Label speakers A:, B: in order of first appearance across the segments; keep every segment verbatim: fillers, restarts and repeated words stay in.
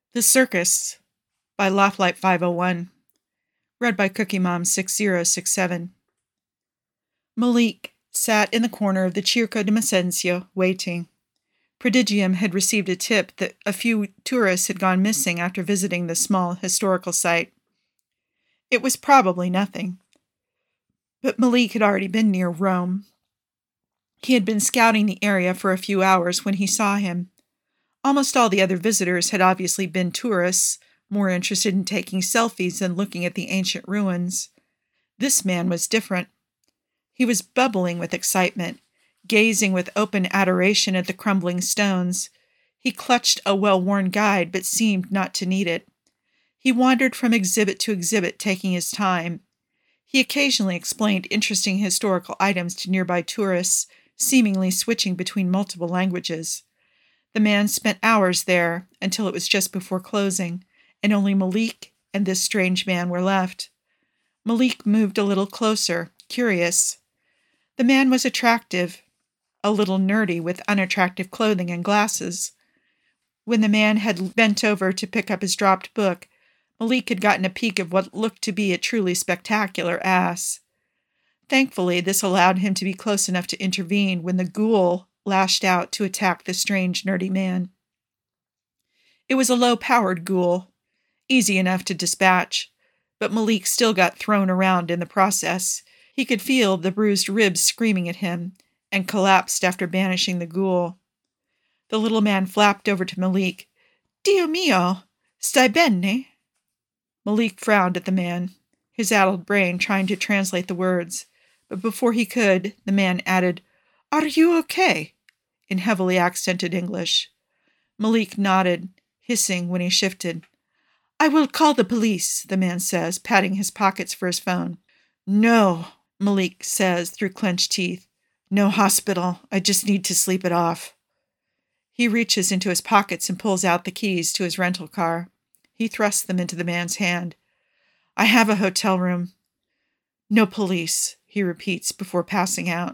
A: The Circus by Laughlight five oh one. Read by Cookie Mom six oh six seven. Malik sat in the corner of the Circo di Mesenzio, waiting. Prodigium had received a tip that a few tourists had gone missing after visiting the small historical site. It was probably nothing. But Malik had already been near Rome. He had been scouting the area for a few hours when he saw him. Almost all the other visitors had obviously been tourists, more interested in taking selfies than looking at the ancient ruins. This man was different. He was bubbling with excitement, gazing with open adoration at the crumbling stones. He clutched a well-worn guide, but seemed not to need it. He wandered from exhibit to exhibit, taking his time. He occasionally explained interesting historical items to nearby tourists, seemingly switching between multiple languages. The man spent hours there until it was just before closing, and only Malik and this strange man were left. Malik moved a little closer, curious. The man was attractive, a little nerdy with unattractive clothing and glasses. When the man had bent over to pick up his dropped book, Malik had gotten a peek of what looked to be a truly spectacular ass. Thankfully, this allowed him to be close enough to intervene when the ghoul lashed out to attack the strange, nerdy man. It was a low-powered ghoul, easy enough to dispatch, but Malik still got thrown around in the process. He could feel the bruised ribs screaming at him, and collapsed after banishing the ghoul. The little man flapped over to Malik. "Dio mio, stai bene?" Malik frowned at the man, his addled brain trying to translate the words, but before he could, the man added, "Are you okay?" in heavily accented English. Malik nodded, hissing when he shifted. "I will call the police," the man says, patting his pockets for his phone. "No," Malik says through clenched teeth. "No hospital. I just need to sleep it off." He reaches into his pockets and pulls out the keys to his rental car. He thrusts them into the man's hand. "I have a hotel room." "No police," he repeats before passing out.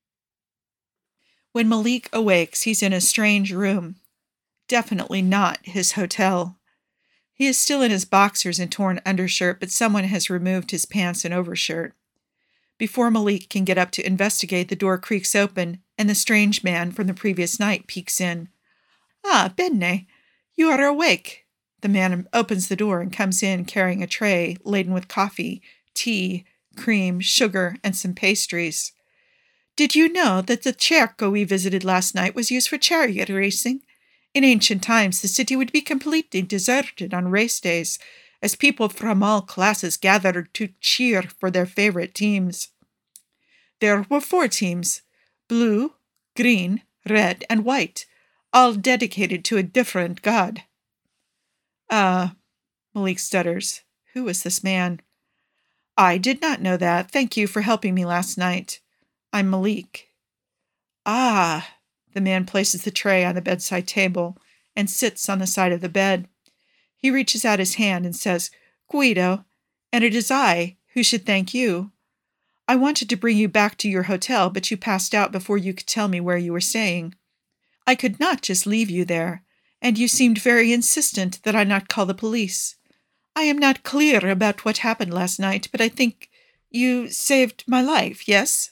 A: When Malik awakes, he's in a strange room. Definitely not his hotel. He is still in his boxers and torn undershirt, but someone has removed his pants and overshirt. Before Malik can get up to investigate, the door creaks open, and the strange man from the previous night peeks in. "Ah, bene, you are awake." The man opens the door and comes in carrying a tray laden with coffee, tea, cream, sugar, and some pastries. "Did you know that the Cerco we visited last night was used for chariot racing? In ancient times, the city would be completely deserted on race days, as people from all classes gathered to cheer for their favorite teams. There were four teams, blue, green, red, and white, all dedicated to a different god." Ah, uh, Malik stutters. Who was this man? "I did not know that. Thank you for helping me last night. I'm Malik." "Ah." The man places the tray on the bedside table and sits on the side of the bed. He reaches out his hand and says, "Guido, and it is I who should thank you. I wanted to bring you back to your hotel, but you passed out before you could tell me where you were staying. I could not just leave you there, and you seemed very insistent that I not call the police. I am not clear about what happened last night, but I think you saved my life, yes?"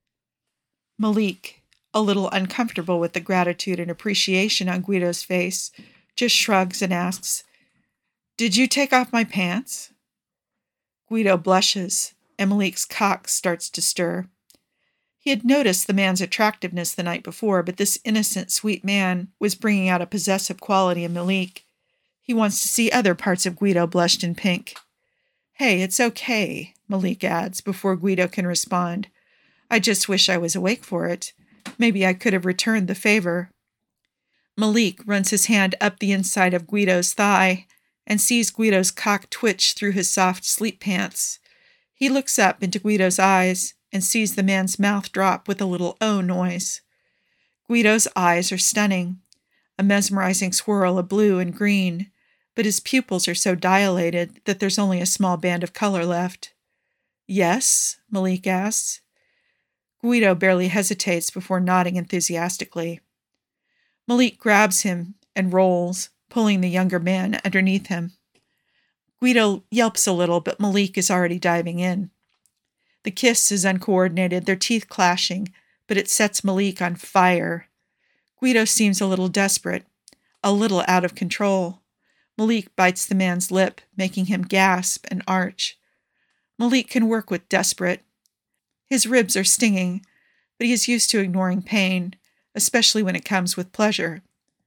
A: Malik, a little uncomfortable with the gratitude and appreciation on Guido's face, just shrugs and asks, "Did you take off my pants?" Guido blushes, and Malik's cock starts to stir. He had noticed the man's attractiveness the night before, but this innocent, sweet man was bringing out a possessive quality in Malik. He wants to see other parts of Guido blushed in pink. "Hey, it's okay," Malik adds, before Guido can respond. "I just wish I was awake for it. Maybe I could have returned the favor." Malik runs his hand up the inside of Guido's thigh and sees Guido's cock twitch through his soft sleep pants. He looks up into Guido's eyes and sees the man's mouth drop with a little "oh" noise. Guido's eyes are stunning, a mesmerizing swirl of blue and green, but his pupils are so dilated that there's only a small band of color left. "Yes?" Malik asks. Guido barely hesitates before nodding enthusiastically. Malik grabs him and rolls, pulling the younger man underneath him. Guido yelps a little, but Malik is already diving in. The kiss is uncoordinated, their teeth clashing, but it sets Malik on fire. Guido seems a little desperate, a little out of control. Malik bites the man's lip, making him gasp and arch. Malik can work with desperate. His ribs are stinging, but he is used to ignoring pain, especially when it comes with pleasure.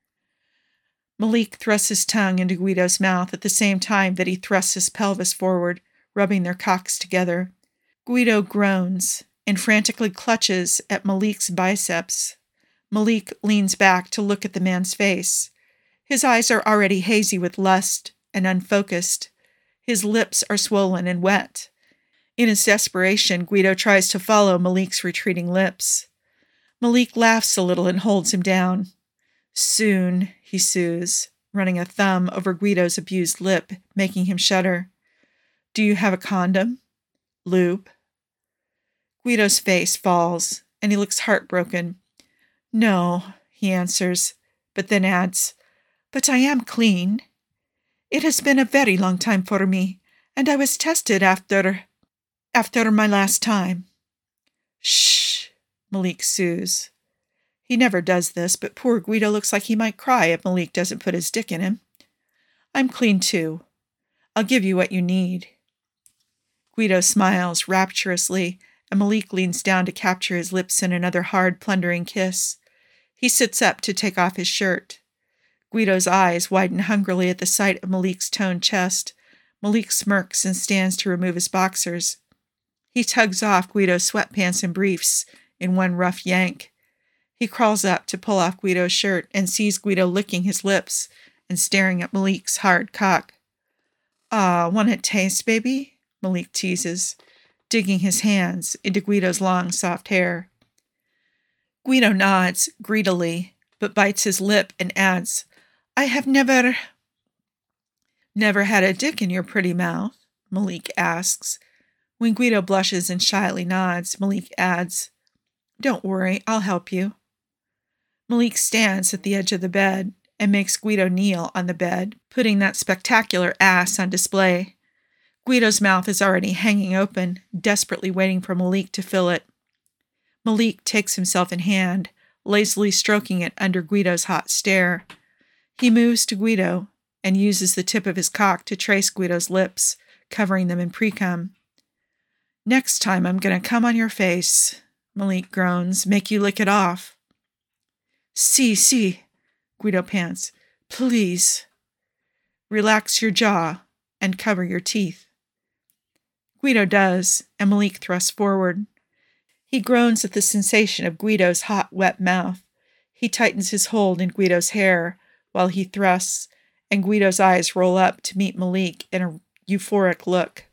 A: Malik thrusts his tongue into Guido's mouth at the same time that he thrusts his pelvis forward, rubbing their cocks together. Guido groans and frantically clutches at Malik's biceps. Malik leans back to look at the man's face. His eyes are already hazy with lust and unfocused. His lips are swollen and wet. In his desperation, Guido tries to follow Malik's retreating lips. Malik laughs a little and holds him down. Soon, he soothes, running a thumb over Guido's abused lip, making him shudder. Do you have a condom? Lube? Guido's face falls, and he looks heartbroken. No, he answers, but then adds, but I am clean. It has been a very long time for me, and I was tested after, after my last time. Shh, Malik soothes. He never does this, but poor Guido looks like he might cry if Malik doesn't put his dick in him. I'm clean too. I'll give you what you need. Guido smiles rapturously, and Malik leans down to capture his lips in another hard, plundering kiss. He sits up to take off his shirt. Guido's eyes widen hungrily at the sight of Malik's toned chest. Malik smirks and stands to remove his boxers. He tugs off Guido's sweatpants and briefs in one rough yank. He crawls up to pull off Guido's shirt and sees Guido licking his lips and staring at Malik's hard cock. Ah, want a taste, baby? Malik teases, digging his hands into Guido's long, soft hair. Guido nods greedily, but bites his lip and adds, I have never... Never had a dick in your pretty mouth? Malik asks. When Guido blushes and shyly nods, Malik adds, Don't worry, I'll help you. Malik stands at the edge of the bed and makes Guido kneel on the bed, putting that spectacular ass on display. Guido's mouth is already hanging open, desperately waiting for Malik to fill it. Malik takes himself in hand, lazily stroking it under Guido's hot stare. He moves to Guido and uses the tip of his cock to trace Guido's lips, covering them in pre-cum. Next time I'm going to come on your face, Malik groans, make you lick it off. Si, si, Guido pants. Please. Relax your jaw and cover your teeth. Guido does, and Malik thrusts forward. He groans at the sensation of Guido's hot, wet mouth. He tightens his hold in Guido's hair while he thrusts, and Guido's eyes roll up to meet Malik in a euphoric look.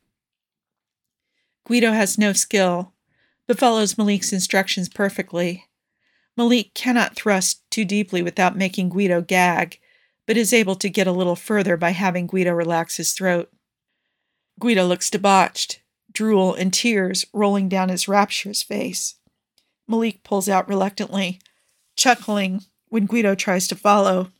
A: Guido has no skill, but follows Malik's instructions perfectly. Malik cannot thrust too deeply without making Guido gag, but is able to get a little further by having Guido relax his throat. Guido looks debauched, drool and tears rolling down his rapturous face. Malik pulls out reluctantly, chuckling when Guido tries to follow.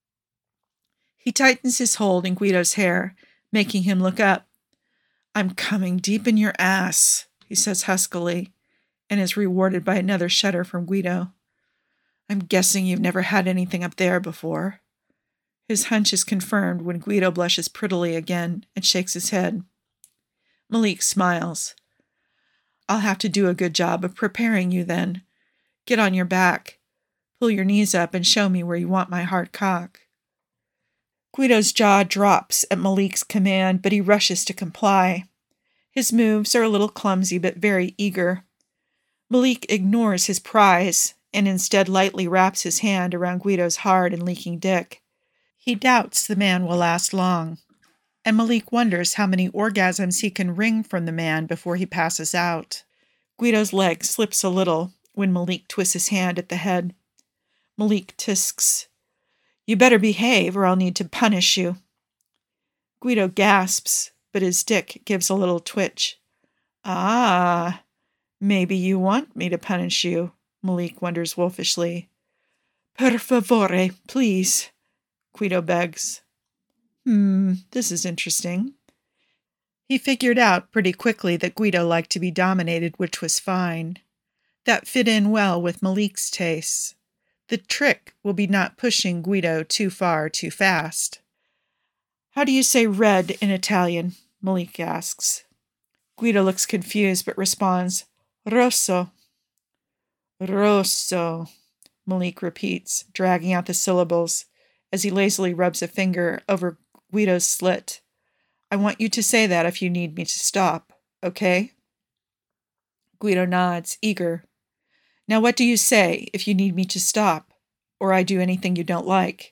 A: He tightens his hold in Guido's hair, making him look up. I'm coming deep in your ass, he says huskily, and is rewarded by another shudder from Guido. I'm guessing you've never had anything up there before. His hunch is confirmed when Guido blushes prettily again and shakes his head. Malik smiles. I'll have to do a good job of preparing you then. Get on your back. Pull your knees up and show me where you want my hard cock. Guido's jaw drops at Malik's command, but he rushes to comply. His moves are a little clumsy but very eager. Malik ignores his prize and instead lightly wraps his hand around Guido's hard and leaking dick. He doubts the man will last long, and Malik wonders how many orgasms he can wring from the man before he passes out. Guido's leg slips a little when Malik twists his hand at the head. Malik tisks, You better behave or I'll need to punish you. Guido gasps, but his dick gives a little twitch. Ah, maybe you want me to punish you, Malik wonders wolfishly. Per favore, please, Guido begs. Hmm, this is interesting. He figured out pretty quickly that Guido liked to be dominated, which was fine. That fit in well with Malik's tastes. The trick will be not pushing Guido too far too fast. How do you say red in Italian? Malik asks. Guido looks confused but responds, Rosso. Rosso, Malik repeats, dragging out the syllables as he lazily rubs a finger over Guido's slit. I want you to say that if you need me to stop, okay? Guido nods, eager. Now what do you say if you need me to stop, or I do anything you don't like?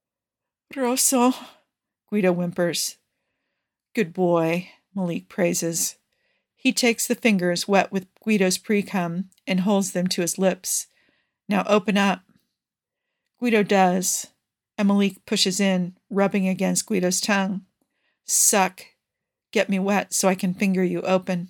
A: Rosso, Guido whimpers. Good boy, Malik praises. He takes the fingers wet with Guido's pre-cum and holds them to his lips. Now open up. Guido does, and Malik pushes in, rubbing against Guido's tongue. Suck. Get me wet so I can finger you open.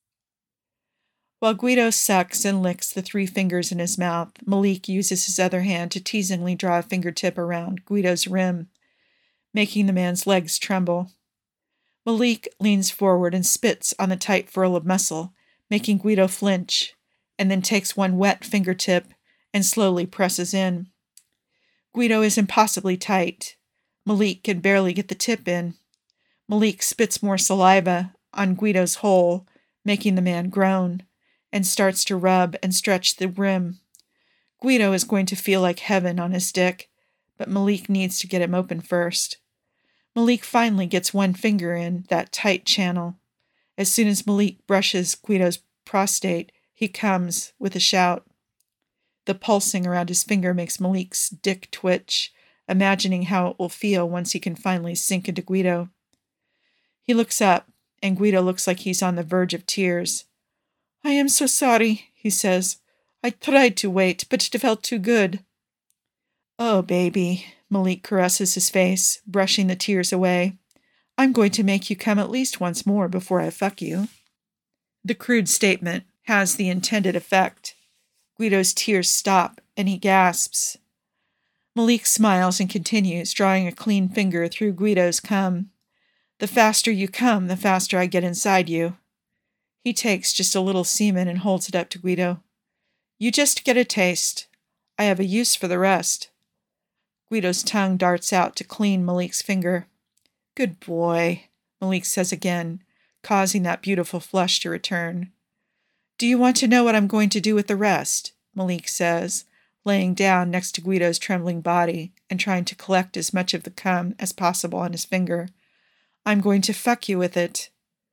A: While Guido sucks and licks the three fingers in his mouth, Malik uses his other hand to teasingly draw a fingertip around Guido's rim, making the man's legs tremble. Malik leans forward and spits on the tight furl of muscle, making Guido flinch, and then takes one wet fingertip and slowly presses in. Guido is impossibly tight. Malik can barely get the tip in. Malik spits more saliva on Guido's hole, making the man groan, and starts to rub and stretch the rim. Guido is going to feel like heaven on his dick, but Malik needs to get him open first. Malik finally gets one finger in that tight channel. As soon as Malik brushes Guido's prostate, he comes with a shout. The pulsing around his finger makes Malik's dick twitch, imagining how it will feel once he can finally sink into Guido. He looks up, and Guido looks like he's on the verge of tears. I am so sorry, he says. I tried to wait, but it felt too good. Oh, baby, Malik caresses his face, brushing the tears away. I'm going to make you come at least once more before I fuck you. The crude statement has the intended effect. Guido's tears stop, and he gasps. Malik smiles and continues, drawing a clean finger through Guido's cum. The faster you come, the faster I get inside you. He takes just a little semen and holds it up to Guido. You just get a taste. I have a use for the rest. Guido's tongue darts out to clean Malik's finger. Good boy, Malik says again, causing that beautiful flush to return. Do you want to know what I'm going to do with the rest? Malik says, laying down next to Guido's trembling body and trying to collect as much of the cum as possible on his finger. I'm going to fuck you with it.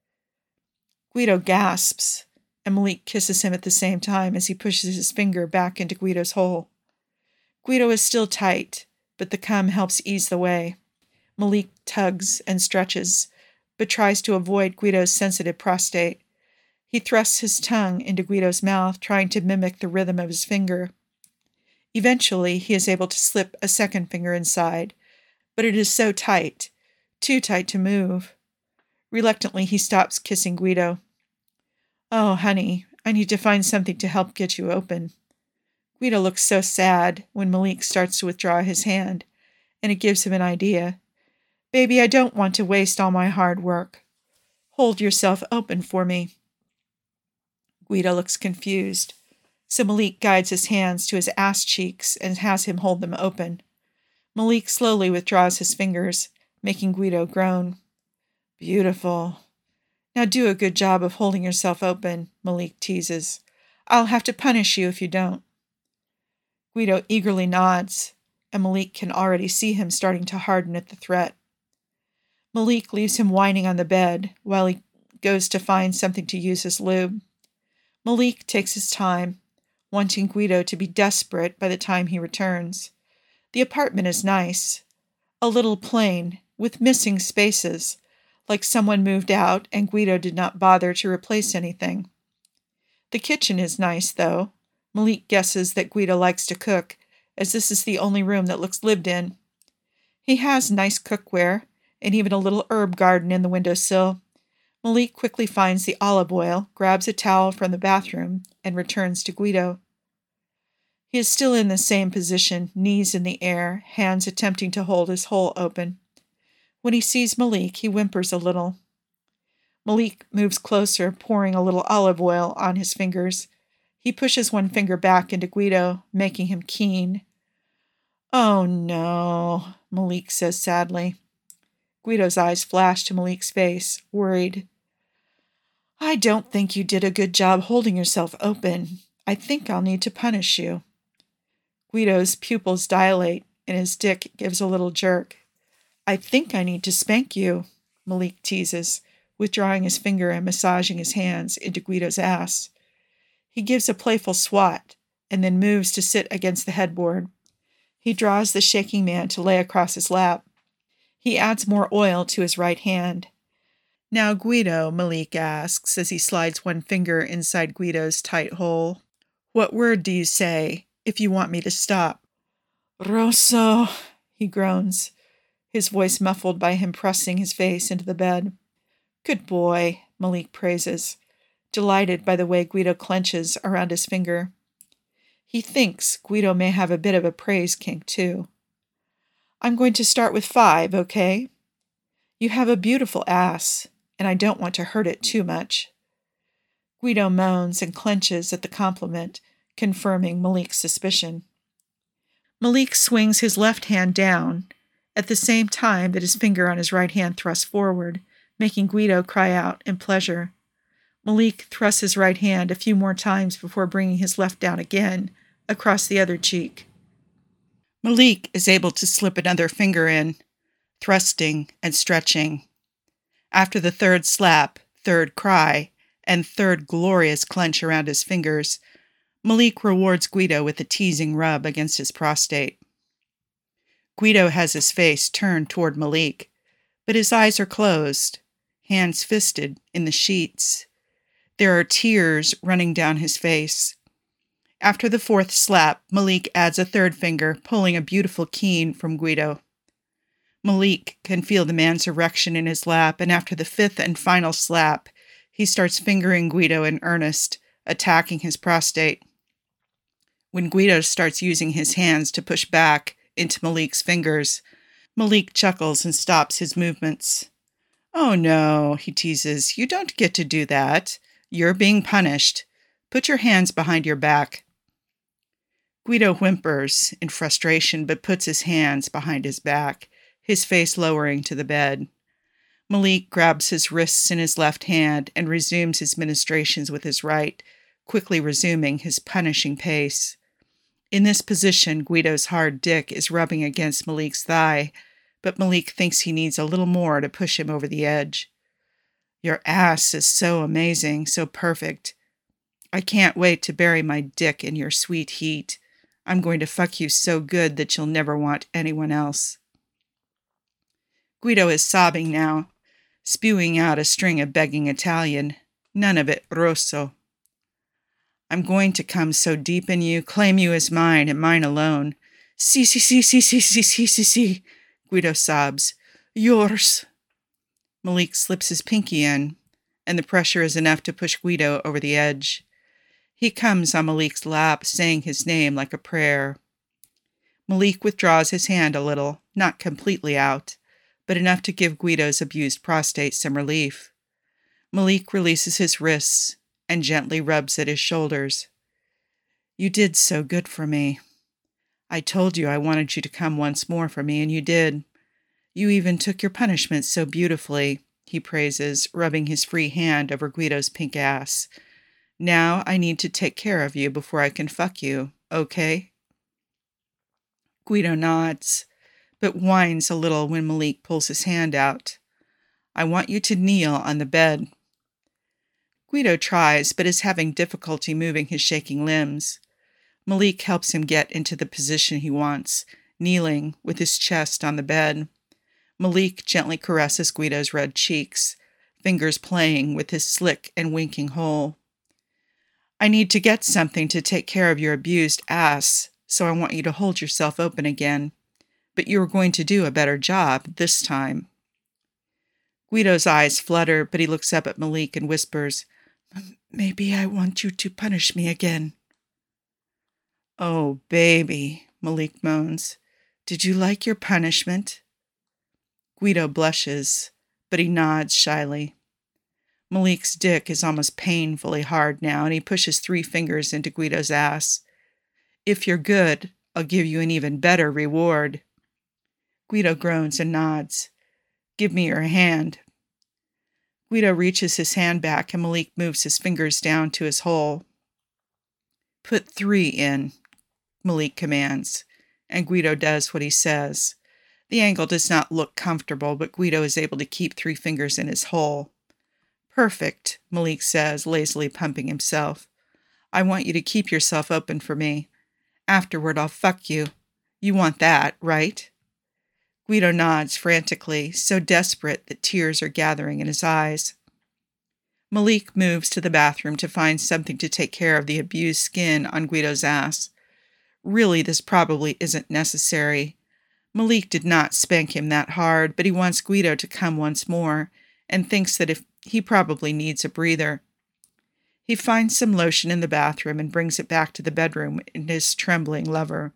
A: Guido gasps, and Malik kisses him at the same time as he pushes his finger back into Guido's hole. Guido is still tight, but the cum helps ease the way. Malik tugs and stretches, but tries to avoid Guido's sensitive prostate. He thrusts his tongue into Guido's mouth, trying to mimic the rhythm of his finger. Eventually, he is able to slip a second finger inside, but it is so tight, too tight to move. Reluctantly, he stops kissing Guido. Oh, honey, I need to find something to help get you open. Guido looks so sad when Malik starts to withdraw his hand, and it gives him an idea. Baby, I don't want to waste all my hard work. Hold yourself open for me. Guido looks confused, so Malik guides his hands to his ass cheeks and has him hold them open. Malik slowly withdraws his fingers, making Guido groan. Beautiful. Now do a good job of holding yourself open, Malik teases. I'll have to punish you if you don't. Guido eagerly nods, and Malik can already see him starting to harden at the threat. Malik leaves him whining on the bed while he goes to find something to use as lube. Malik takes his time, wanting Guido to be desperate by the time he returns. The apartment is nice, a little plain, with missing spaces, like someone moved out and Guido did not bother to replace anything. The kitchen is nice, though. Malik guesses that Guido likes to cook, as this is the only room that looks lived in. He has nice cookware, and even a little herb garden in the windowsill. Malik quickly finds the olive oil, grabs a towel from the bathroom, and returns to Guido. He is still in the same position, knees in the air, hands attempting to hold his hole open. When he sees Malik, he whimpers a little. Malik moves closer, pouring a little olive oil on his fingers. He pushes one finger back into Guido, making him keen. "Oh, no," Malik says sadly. Guido's eyes flash to Malik's face, worried. "I don't think you did a good job holding yourself open. I think I'll need to punish you." Guido's pupils dilate, and his dick gives a little jerk. "I think I need to spank you," Malik teases, withdrawing his finger and massaging his hands into Guido's ass. He gives a playful swat, and then moves to sit against the headboard. He draws the shaking man to lay across his lap. He adds more oil to his right hand. "Now, Guido," Malik asks as he slides one finger inside Guido's tight hole, "what word do you say if you want me to stop?" "Rosso," he groans, his voice muffled by him pressing his face into the bed. "Good boy," Malik praises, delighted by the way Guido clenches around his finger. He thinks Guido may have a bit of a praise kink, too. "I'm going to start with five, okay? You have a beautiful ass, and I don't want to hurt it too much." Guido moans and clenches at the compliment, confirming Malik's suspicion. Malik swings his left hand down, at the same time that his finger on his right hand thrusts forward, making Guido cry out in pleasure. Malik thrusts his right hand a few more times before bringing his left down again, across the other cheek. Malik is able to slip another finger in, thrusting and stretching. After the third slap, third cry, and third glorious clench around his fingers, Malik rewards Guido with a teasing rub against his prostate. Guido has his face turned toward Malik, but his eyes are closed, hands fisted in the sheets. There are tears running down his face. After the fourth slap, Malik adds a third finger, pulling a beautiful keen from Guido. Malik can feel the man's erection in his lap, and after the fifth and final slap, he starts fingering Guido in earnest, attacking his prostate. When Guido starts using his hands to push back into Malik's fingers, Malik chuckles and stops his movements. "Oh no," he teases, "you don't get to do that. You're being punished. Put your hands behind your back." Guido whimpers in frustration, but puts his hands behind his back, his face lowering to the bed. Malik grabs his wrists in his left hand and resumes his ministrations with his right, quickly resuming his punishing pace. In this position, Guido's hard dick is rubbing against Malik's thigh, but Malik thinks he needs a little more to push him over the edge. "Your ass is so amazing, so perfect. I can't wait to bury my dick in your sweet heat. I'm going to fuck you so good that you'll never want anyone else." Guido is sobbing now, spewing out a string of begging Italian, none of it Rosso. "I'm going to come so deep in you, claim you as mine and mine alone. Si, si, si, si, si, si, si, si, si," Guido sobs. "Yours." Malik slips his pinky in, and the pressure is enough to push Guido over the edge. He comes on Malik's lap, saying his name like a prayer. Malik withdraws his hand a little, not completely out, but enough to give Guido's abused prostate some relief. Malik releases his wrists and gently rubs at his shoulders. "You did so good for me. I told you I wanted you to come once more for me, and you did. You even took your punishment so beautifully," he praises, rubbing his free hand over Guido's pink ass. "Now I need to take care of you before I can fuck you, okay?" Guido nods, but whines a little when Malik pulls his hand out. "I want you to kneel on the bed." Guido tries, but is having difficulty moving his shaking limbs. Malik helps him get into the position he wants, kneeling with his chest on the bed. Malik gently caresses Guido's red cheeks, fingers playing with his slick and winking hole. "I need to get something to take care of your abused ass, so I want you to hold yourself open again. But you are going to do a better job this time." Guido's eyes flutter, but he looks up at Malik and whispers, "Maybe I want you to punish me again." Oh, baby, Malik moans. Did you like your punishment? Guido blushes, but he nods shyly. Malik's dick is almost painfully hard now, and he pushes three fingers into Guido's ass. If you're good, I'll give you an even better reward. Guido groans and nods. Give me your hand. Guido reaches his hand back, and Malik moves his fingers down to his hole. Put three in, Malik commands, and Guido does what he says. The angle does not look comfortable, but Guido is able to keep three fingers in his hole. Perfect, Malik says, lazily pumping himself. I want you to keep yourself open for me. Afterward, I'll fuck you. You want that, right? Guido nods frantically, so desperate that tears are gathering in his eyes. Malik moves to the bathroom to find something to take care of the abused skin on Guido's ass. Really, this probably isn't necessary. Malik did not spank him that hard, but he wants Guido to come once more, and thinks that if he probably needs a breather. He finds some lotion in the bathroom and brings it back to the bedroom in his trembling lover.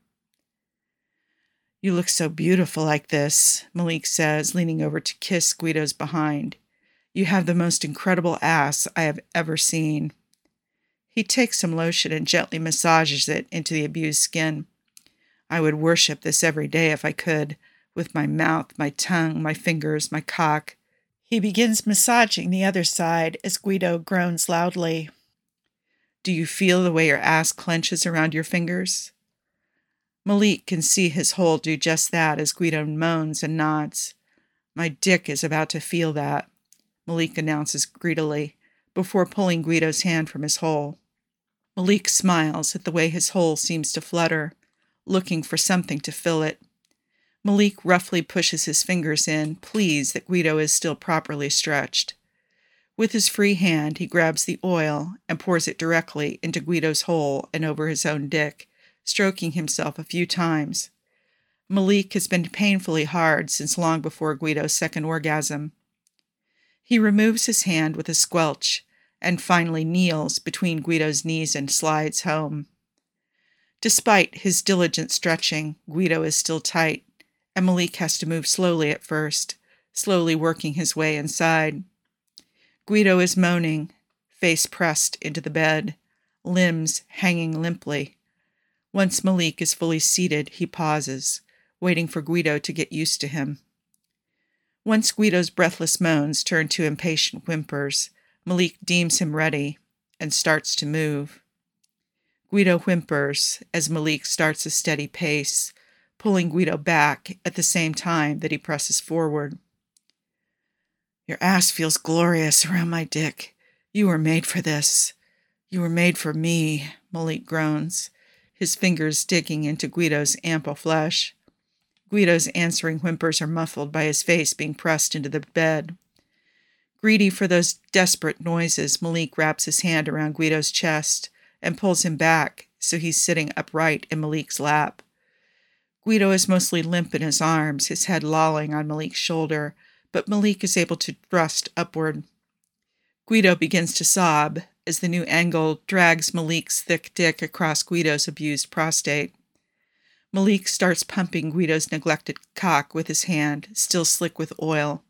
A: You look so beautiful like this, Malik says, leaning over to kiss Guido's behind. You have the most incredible ass I have ever seen. He takes some lotion and gently massages it into the abused skin. I would worship this every day if I could, with my mouth, my tongue, my fingers, my cock. He begins massaging the other side as Guido groans loudly. Do you feel the way your ass clenches around your fingers? Malik can see his hole do just that as Guido moans and nods. My dick is about to feel that, Malik announces greedily, before pulling Guido's hand from his hole. Malik smiles at the way his hole seems to flutter, looking for something to fill it. Malik roughly pushes his fingers in, pleased that Guido is still properly stretched. With his free hand, he grabs the oil and pours it directly into Guido's hole and over his own dick, stroking himself a few times. Malik has been painfully hard since long before Guido's second orgasm. He removes his hand with a squelch and finally kneels between Guido's knees and slides home. Despite his diligent stretching, Guido is still tight, and Malik has to move slowly at first, slowly working his way inside. Guido is moaning, face pressed into the bed, limbs hanging limply. Once Malik is fully seated, he pauses, waiting for Guido to get used to him. Once Guido's breathless moans turn to impatient whimpers, Malik deems him ready and starts to move. Guido whimpers as Malik starts a steady pace, pulling Guido back at the same time that he presses forward. Your ass feels glorious around my dick. You were made for this. You were made for me, Malik groans, his fingers digging into Guido's ample flesh. Guido's answering whimpers are muffled by his face being pressed into the bed. Greedy for those desperate noises, Malik wraps his hand around Guido's chest and pulls him back so he's sitting upright in Malik's lap. Guido is mostly limp in his arms, his head lolling on Malik's shoulder, but Malik is able to thrust upward. Guido begins to sob as the new angle drags Malik's thick dick across Guido's abused prostate. Malik starts pumping Guido's neglected cock with his hand, still slick with oil.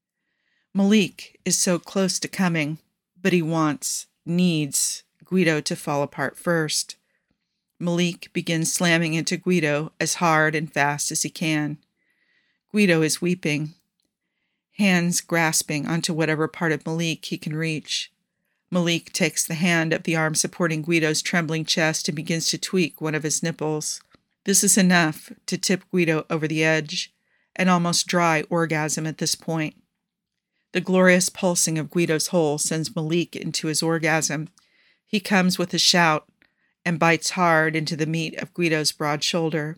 A: Malik is so close to coming, but he wants, needs, Guido to fall apart first. Malik begins slamming into Guido as hard and fast as he can. Guido is weeping, hands grasping onto whatever part of Malik he can reach. Malik takes the hand of the arm supporting Guido's trembling chest and begins to tweak one of his nipples. This is enough to tip Guido over the edge, an almost dry orgasm at this point. The glorious pulsing of Guido's hole sends Malik into his orgasm. He comes with a shout and bites hard into the meat of Guido's broad shoulder.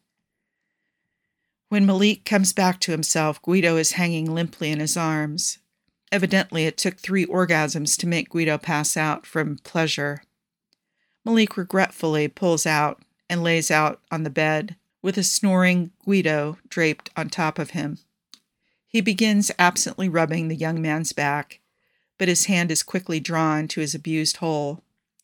A: When Malik comes back to himself, Guido is hanging limply in his arms. Evidently, it took three orgasms to make Guido pass out from pleasure. Malik regretfully pulls out and lays out on the bed, with a snoring Guido draped on top of him. He begins absently rubbing the young man's back, but his hand is quickly drawn to his abused hole.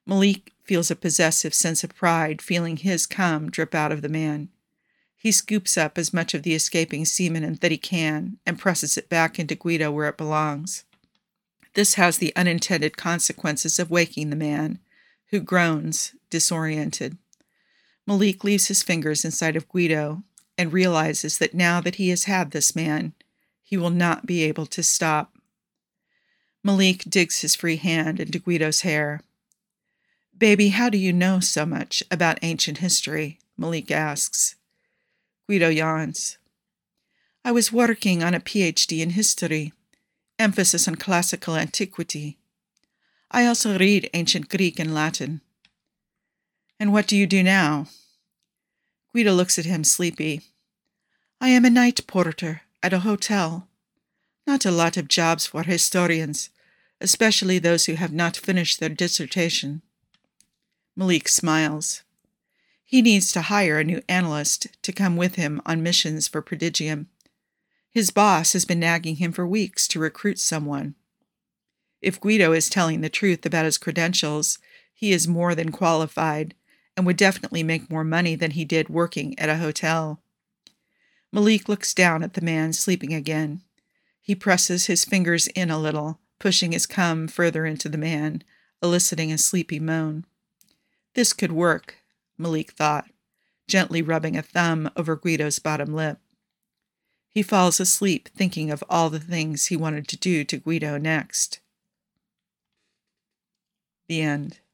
A: Malik feels a possessive sense of pride, feeling his cum drip out of the man. He scoops up as much of the escaping semen that he can and presses it back into Guido where it belongs. This has the unintended consequences of waking the man, who groans, disoriented. Malik leaves his fingers inside of Guido and realizes that now that he has had this man, he will not be able to stop. Malik digs his free hand into Guido's hair. "Baby, how do you know so much about ancient history?" Malik asks. Guido yawns. "I was working on a P H D in history, emphasis on classical antiquity. I also read ancient Greek and Latin." "And what do you do now?" Guido looks at him sleepy. "I am a night porter at a hotel. Not a lot of jobs for historians, especially those who have not finished their dissertation." Malik smiles. He needs to hire a new analyst to come with him on missions for Prodigium. His boss has been nagging him for weeks to recruit someone. If Guido is telling the truth about his credentials, he is more than qualified and would definitely make more money than he did working at a hotel. Malik looks down at the man sleeping again. He presses his fingers in a little, pushing his cum further into the man, eliciting a sleepy moan. This could work, Malik thought, gently rubbing a thumb over Guido's bottom lip. He falls asleep thinking of all the things he wanted to do to Guido next. The end.